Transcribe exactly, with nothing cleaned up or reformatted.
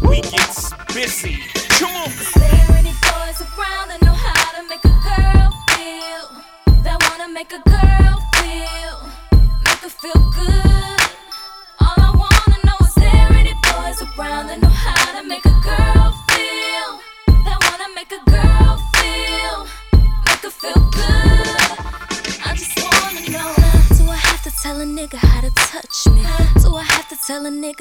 we get busy. Come on. Is there any boys around that know how to make a girl feel? That wanna make a girl feel, make her feel good. All I wanna know is there any boys around that know how to make a girl feel? That wanna make a girl feel, make her feel good. I just wanna know. Do I have to tell a nigga how to touch me? Do I have to tell a nigga